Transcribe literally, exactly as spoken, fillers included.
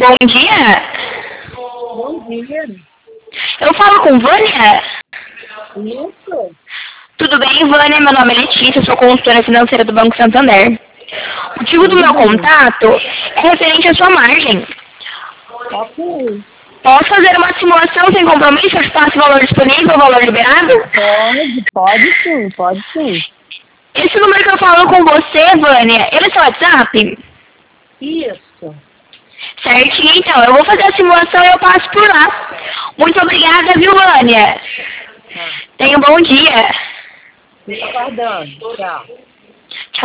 Bom dia. Bom dia. Eu falo com Vânia? Isso. Tudo bem, Vânia? Meu nome é Letícia, sou consultora financeira do Banco Santander. O motivo do meu contato é referente à sua margem. Ok. Posso fazer uma simulação sem compromisso? Eu te passo o valor disponível, o valor liberado? Pode, pode sim, pode sim. Esse número que eu falo com você, Vânia, ele é seu WhatsApp? Isso. Certinho, então. Eu vou fazer a simulação e eu passo por lá. Muito obrigada, viu, Vânia? Tá. Tenha um bom dia. Fico aguardando. Tchau.